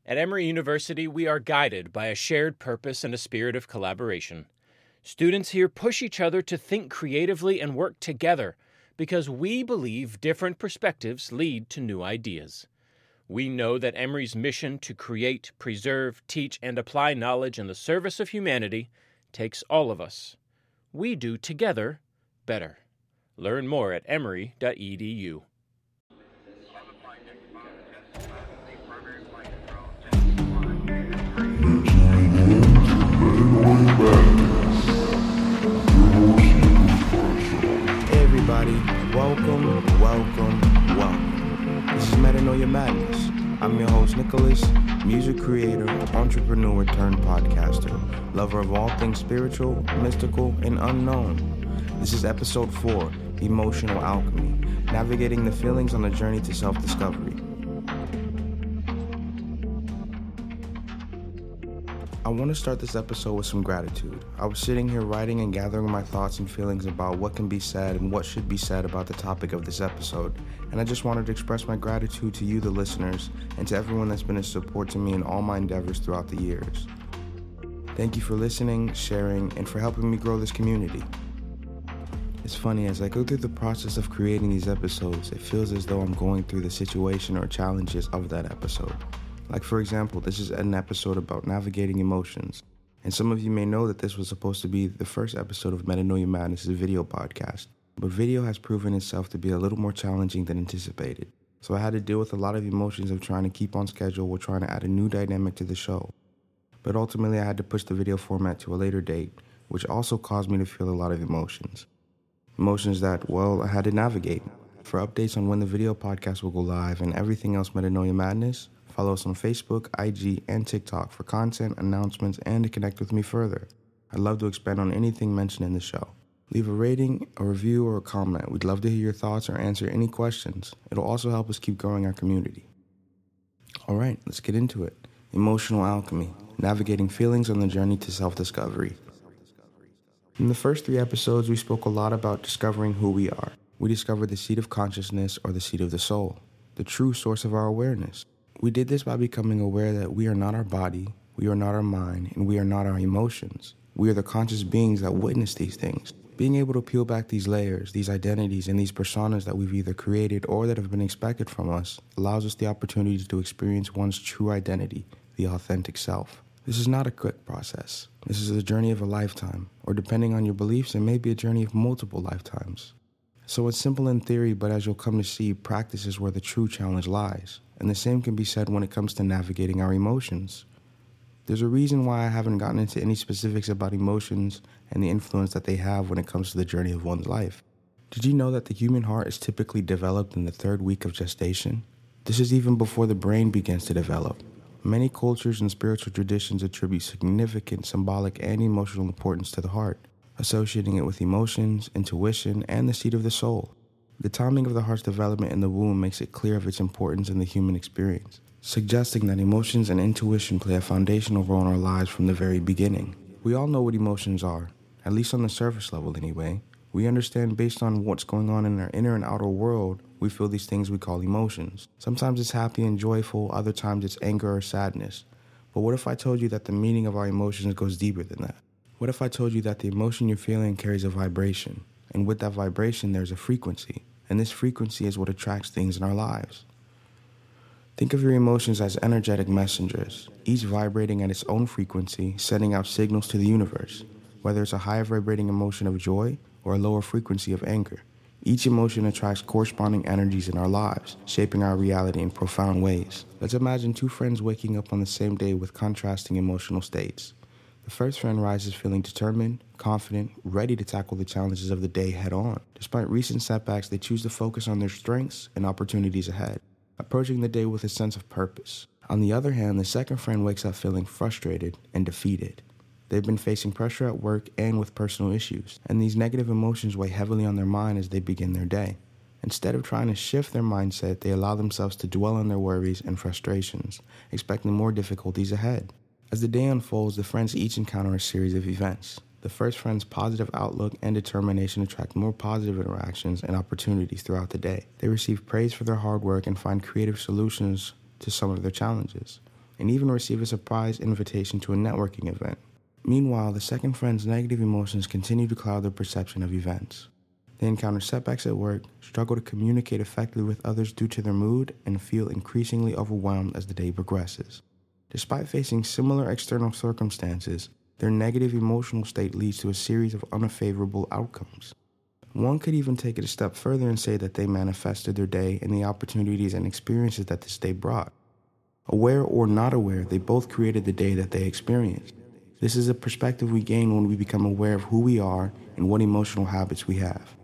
At Emory University, we are guided by a shared purpose and a spirit of collaboration. Students here push each other to think creatively and work together because we believe different perspectives lead to new ideas. We know that Emory's mission to create, preserve, teach, and apply knowledge in the service of humanity takes all of us. We do together better. Learn more at emory.edu. Hey everybody, welcome. This is Metanoia Madness. I'm your host Nicholas, music creator, entrepreneur turned podcaster, lover of all things spiritual, mystical, and unknown. This is episode 4, Emotional Alchemy, navigating the feelings on a journey to self-discovery. I want to start this episode with some gratitude. I was sitting here writing and gathering my thoughts and feelings about what can be said and what should be said about the topic of this episode, and I just wanted to express my gratitude to you, the listeners, and to everyone that's been a support to me in all my endeavors throughout the years. Thank you for listening, sharing, and for helping me grow this community. It's funny, as I go through the process of creating these episodes, it feels as though I'm going through the situation or challenges of that episode. Like, for example, this is an episode about navigating emotions. And some of you may know that this was supposed to be the first episode of Metanoia Madness' video podcast. But video has proven itself to be a little more challenging than anticipated. So I had to deal with a lot of emotions of trying to keep on schedule while trying to add a new dynamic to the show. But ultimately, I had to push the video format to a later date, which also caused me to feel a lot of emotions. Emotions that, well, I had to navigate. For updates on when the video podcast will go live and everything else Metanoia Madness, follow us on Facebook, IG, and TikTok for content, announcements, and to connect with me further. I'd love to expand on anything mentioned in the show. Leave a rating, a review, or a comment. We'd love to hear your thoughts or answer any questions. It'll also help us keep growing our community. All right, let's get into it. Emotional alchemy, navigating feelings on the journey to self-discovery. In the first 3 episodes, we spoke a lot about discovering who we are. We discovered the seat of consciousness or the seat of the soul, the true source of our awareness. We did this by becoming aware that we are not our body, we are not our mind, and we are not our emotions. We are the conscious beings that witness these things. Being able to peel back these layers, these identities, and these personas that we've either created or that have been expected from us allows us the opportunity to experience one's true identity, the authentic self. This is not a quick process. This is a journey of a lifetime, or depending on your beliefs, it may be a journey of multiple lifetimes. So it's simple in theory, but as you'll come to see, practice is where the true challenge lies. And the same can be said when it comes to navigating our emotions. There's a reason why I haven't gotten into any specifics about emotions and the influence that they have when it comes to the journey of one's life. Did you know that the human heart is typically developed in the 3rd week of gestation? This is even before the brain begins to develop. Many cultures and spiritual traditions attribute significant symbolic and emotional importance to the heart, associating it with emotions, intuition, and the seat of the soul. The timing of the heart's development in the womb makes it clear of its importance in the human experience, suggesting that emotions and intuition play a foundational role in our lives from the very beginning. We all know what emotions are, at least on the surface level anyway. We understand based on what's going on in our inner and outer world, we feel these things we call emotions. Sometimes it's happy and joyful, other times it's anger or sadness. But what if I told you that the meaning of our emotions goes deeper than that? What if I told you that the emotion you're feeling carries a vibration? And with that vibration, there's a frequency. And this frequency is what attracts things in our lives. Think of your emotions as energetic messengers, each vibrating at its own frequency, sending out signals to the universe, whether it's a higher vibrating emotion of joy or a lower frequency of anger. Each emotion attracts corresponding energies in our lives, shaping our reality in profound ways. Let's imagine 2 friends waking up on the same day with contrasting emotional states. The first friend rises feeling determined, confident, ready to tackle the challenges of the day head on. Despite recent setbacks, they choose to focus on their strengths and opportunities ahead, approaching the day with a sense of purpose. On the other hand, the second friend wakes up feeling frustrated and defeated. They've been facing pressure at work and with personal issues, and these negative emotions weigh heavily on their mind as they begin their day. Instead of trying to shift their mindset, they allow themselves to dwell on their worries and frustrations, expecting more difficulties ahead. As the day unfolds, the friends each encounter a series of events. The first friend's positive outlook and determination attract more positive interactions and opportunities throughout the day. They receive praise for their hard work and find creative solutions to some of their challenges. and even receive a surprise invitation to a networking event. Meanwhile, the second friend's negative emotions continue to cloud their perception of events. They encounter setbacks at work, struggle to communicate effectively with others due to their mood, and feel increasingly overwhelmed as the day progresses. Despite facing similar external circumstances, their negative emotional state leads to a series of unfavorable outcomes. One could even take it a step further and say that they manifested their day and the opportunities and experiences that this day brought. Aware or not aware, they both created the day that they experienced. This is a perspective we gain when we become aware of who we are and what emotional habits we have.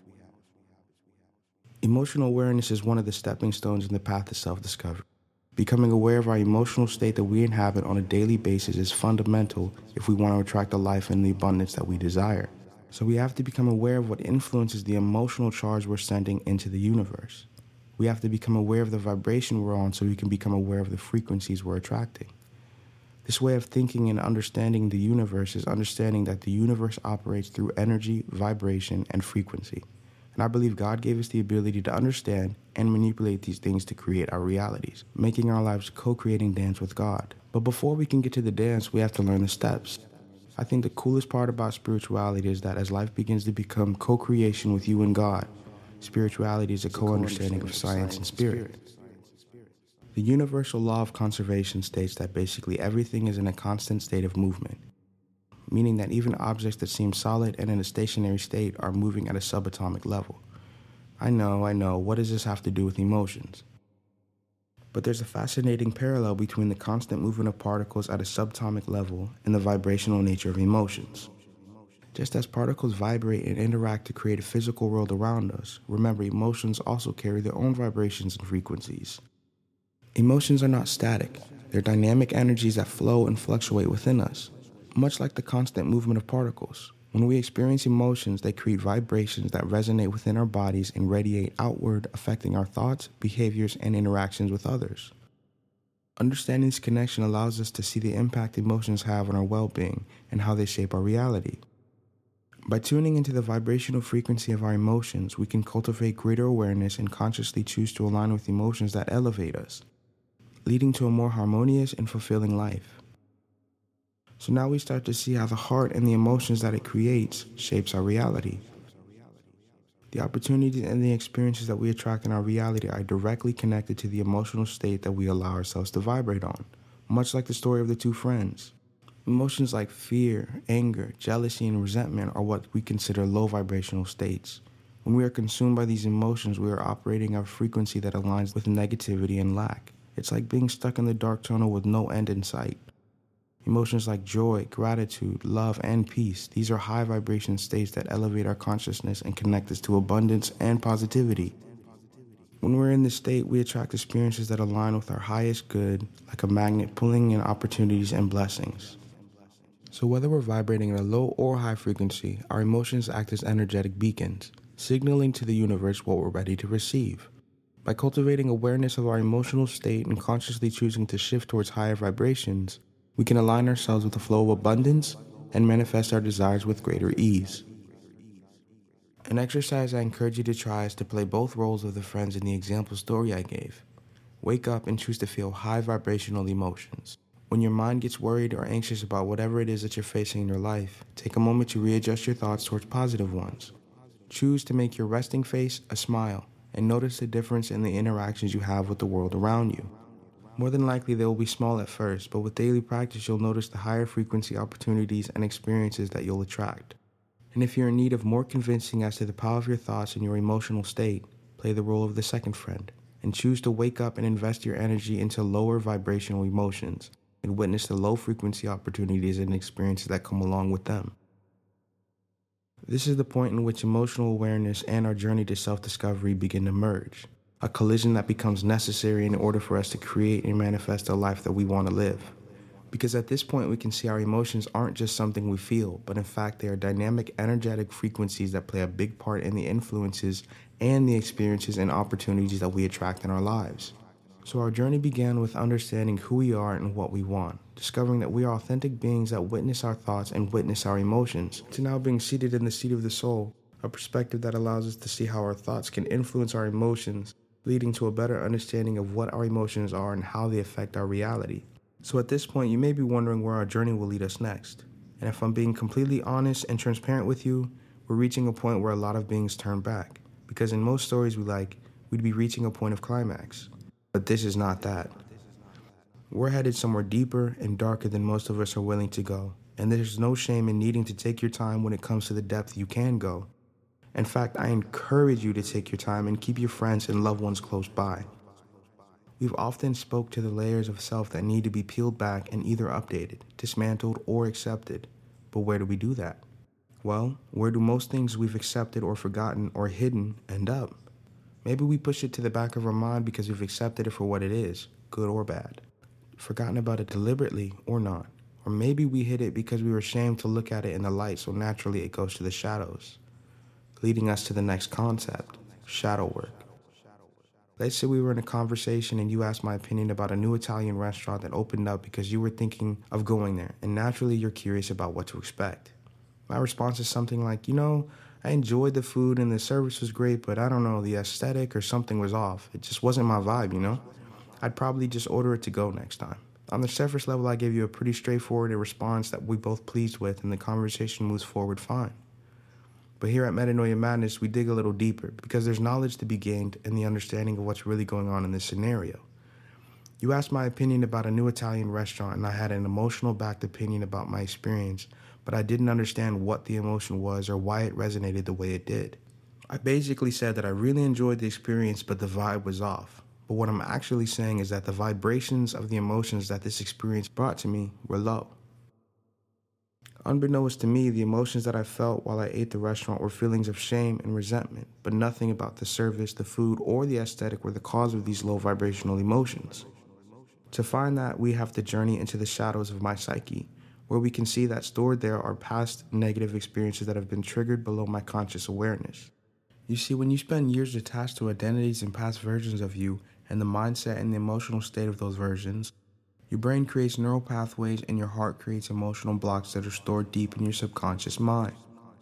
Emotional awareness is one of the stepping stones in the path to self-discovery. Becoming aware of our emotional state that we inhabit on a daily basis is fundamental if we want to attract the life and the abundance that we desire. So we have to become aware of what influences the emotional charge we're sending into the universe. We have to become aware of the vibration we're on so we can become aware of the frequencies we're attracting. This way of thinking and understanding the universe is understanding that the universe operates through energy, vibration, and frequency. And I believe God gave us the ability to understand and manipulate these things to create our realities, making our lives co-creating dance with God. But before we can get to the dance, we have to learn the steps. I think the coolest part about spirituality is that as life begins to become co-creation with you and God, spirituality is a co-understanding of science and spirit. The universal law of conservation states that basically everything is in a constant state of movement, meaning that even objects that seem solid and in a stationary state are moving at a subatomic level. I know, what does this have to do with emotions? But there's a fascinating parallel between the constant movement of particles at a subatomic level and the vibrational nature of emotions. Just as particles vibrate and interact to create a physical world around us, remember, emotions also carry their own vibrations and frequencies. Emotions are not static. They're dynamic energies that flow and fluctuate within us. Much like the constant movement of particles, when we experience emotions, they create vibrations that resonate within our bodies and radiate outward, affecting our thoughts, behaviors, and interactions with others. Understanding this connection allows us to see the impact emotions have on our well-being and how they shape our reality. By tuning into the vibrational frequency of our emotions, we can cultivate greater awareness and consciously choose to align with emotions that elevate us, leading to a more harmonious and fulfilling life. So now we start to see how the heart and the emotions that it creates shapes our reality. The opportunities and the experiences that we attract in our reality are directly connected to the emotional state that we allow ourselves to vibrate on, much like the story of the two friends. Emotions like fear, anger, jealousy, and resentment are what we consider low vibrational states. When we are consumed by these emotions, we are operating at a frequency that aligns with negativity and lack. It's like being stuck in the dark tunnel with no end in sight. Emotions like joy, gratitude, love, and peace, these are high vibration states that elevate our consciousness and connect us to abundance and positivity. When we're in this state, we attract experiences that align with our highest good, like a magnet pulling in opportunities and blessings. So whether we're vibrating at a low or high frequency, our emotions act as energetic beacons, signaling to the universe what we're ready to receive. By cultivating awareness of our emotional state and consciously choosing to shift towards higher vibrations, we can align ourselves with the flow of abundance and manifest our desires with greater ease. An exercise I encourage you to try is to play both roles of the friends in the example story I gave. Wake up and choose to feel high vibrational emotions. When your mind gets worried or anxious about whatever it is that you're facing in your life, take a moment to readjust your thoughts towards positive ones. Choose to make your resting face a smile and notice the difference in the interactions you have with the world around you. More than likely, they will be small at first, but with daily practice, you'll notice the higher frequency opportunities and experiences that you'll attract. And if you're in need of more convincing as to the power of your thoughts and your emotional state, play the role of the second friend and choose to wake up and invest your energy into lower vibrational emotions and witness the low frequency opportunities and experiences that come along with them. This is the point in which emotional awareness and our journey to self-discovery begin to merge. A collision that becomes necessary in order for us to create and manifest a life that we want to live. Because at this point we can see our emotions aren't just something we feel, but in fact they are dynamic, energetic frequencies that play a big part in the influences and the experiences and opportunities that we attract in our lives. So our journey began with understanding who we are and what we want, discovering that we are authentic beings that witness our thoughts and witness our emotions, to now being seated in the seat of the soul, a perspective that allows us to see how our thoughts can influence our emotions, leading to a better understanding of what our emotions are and how they affect our reality. So at this point, you may be wondering where our journey will lead us next. And if I'm being completely honest and transparent with you, we're reaching a point where a lot of beings turn back. Because in most stories we'd be reaching a point of climax. But this is not that. We're headed somewhere deeper and darker than most of us are willing to go. And there's no shame in needing to take your time when it comes to the depth you can go. In fact, I encourage you to take your time and keep your friends and loved ones close by. We've often spoke to the layers of self that need to be peeled back and either updated, dismantled, or accepted. But where do we do that? Well, where do most things we've accepted or forgotten or hidden end up? Maybe we push it to the back of our mind because we've accepted it for what it is, good or bad. Forgotten about it deliberately or not. Or maybe we hid it because we were ashamed to look at it in the light, so naturally it goes to the shadows. Leading us to the next concept, shadow work. Let's say we were in a conversation and you asked my opinion about a new Italian restaurant that opened up because you were thinking of going there, and naturally you're curious about what to expect. My response is something like, I enjoyed the food and the service was great, but I don't know, the aesthetic or something was off. It just wasn't my vibe, I'd probably just order it to go next time. On the surface level, I gave you a pretty straightforward response that we both pleased with, and the conversation moves forward fine. But here at Metanoia Madness, we dig a little deeper because there's knowledge to be gained in the understanding of what's really going on in this scenario. You asked my opinion about a new Italian restaurant, and I had an emotional-backed opinion about my experience, but I didn't understand what the emotion was or why it resonated the way it did. I basically said that I really enjoyed the experience, but the vibe was off. But what I'm actually saying is that the vibrations of the emotions that this experience brought to me were low. Unbeknownst to me, the emotions that I felt while I ate the restaurant were feelings of shame and resentment, but nothing about the service, the food, or the aesthetic were the cause of these low vibrational emotions. To find that, we have to journey into the shadows of my psyche, where we can see that stored there are past negative experiences that have been triggered below my conscious awareness. You see, when you spend years attached to identities and past versions of you, and the mindset and the emotional state of those versions, your brain creates neural pathways and your heart creates emotional blocks that are stored deep in your subconscious mind.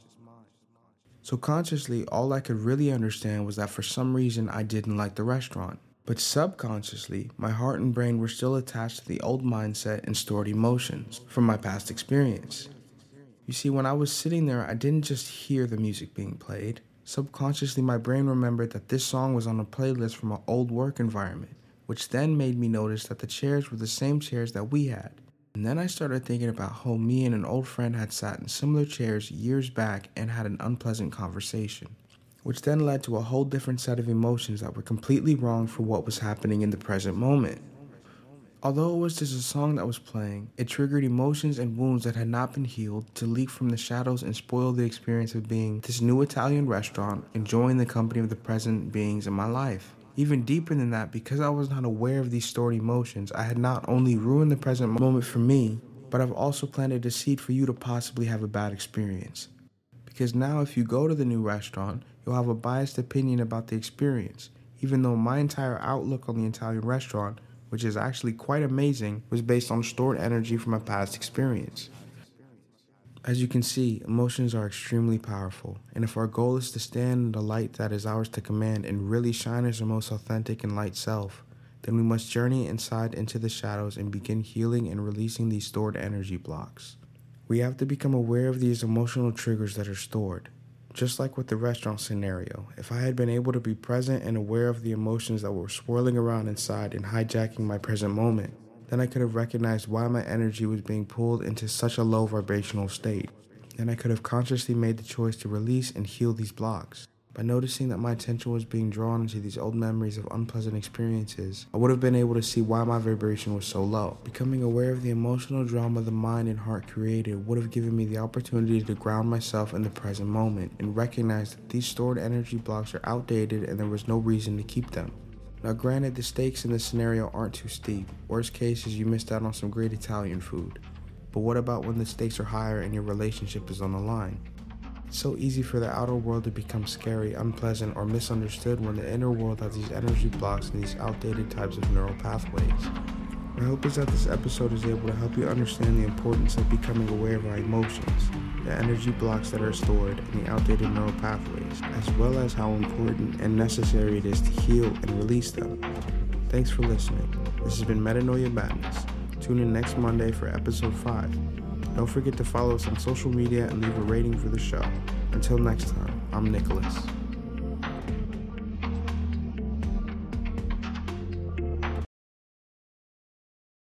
So consciously, all I could really understand was that for some reason I didn't like the restaurant. But subconsciously, my heart and brain were still attached to the old mindset and stored emotions from my past experience. You see, when I was sitting there, I didn't just hear the music being played. Subconsciously, my brain remembered that this song was on a playlist from an old work environment, which then made me notice that the chairs were the same chairs that we had. And then I started thinking about how me and an old friend had sat in similar chairs years back and had an unpleasant conversation, which then led to a whole different set of emotions that were completely wrong for what was happening in the present moment. Although it was just a song that was playing, it triggered emotions and wounds that had not been healed to leak from the shadows and spoil the experience of being this new Italian restaurant, enjoying the company of the present beings in my life. Even deeper than that, because I was not aware of these stored emotions, I had not only ruined the present moment for me, but I've also planted a seed for you to possibly have a bad experience. Because now if you go to the new restaurant, you'll have a biased opinion about the experience, even though my entire outlook on the Italian restaurant, which is actually quite amazing, was based on stored energy from a past experience. As you can see, emotions are extremely powerful, and if our goal is to stand in the light that is ours to command and really shine as our most authentic and light self, then we must journey inside into the shadows and begin healing and releasing these stored energy blocks. We have to become aware of these emotional triggers that are stored. Just like with the restaurant scenario, if I had been able to be present and aware of the emotions that were swirling around inside and hijacking my present moment, then I could have recognized why my energy was being pulled into such a low vibrational state. And I could have consciously made the choice to release and heal these blocks. By noticing that my attention was being drawn into these old memories of unpleasant experiences, I would have been able to see why my vibration was so low. Becoming aware of the emotional drama the mind and heart created would have given me the opportunity to ground myself in the present moment and recognize that these stored energy blocks are outdated and there was no reason to keep them. Now granted, the stakes in this scenario aren't too steep. Worst case is you missed out on some great Italian food. But what about when the stakes are higher and your relationship is on the line? It's so easy for the outer world to become scary, unpleasant, or misunderstood when the inner world has these energy blocks and these outdated types of neural pathways. My hope is that this episode is able to help you understand the importance of becoming aware of our emotions, the energy blocks that are stored, and the outdated neural pathways, as well as how important and necessary it is to heal and release them. Thanks for listening. This has been Metanoia Madness. Tune in next Monday for episode 5. Don't forget to follow us on social media and leave a rating for the show. Until next time, I'm Nicholas.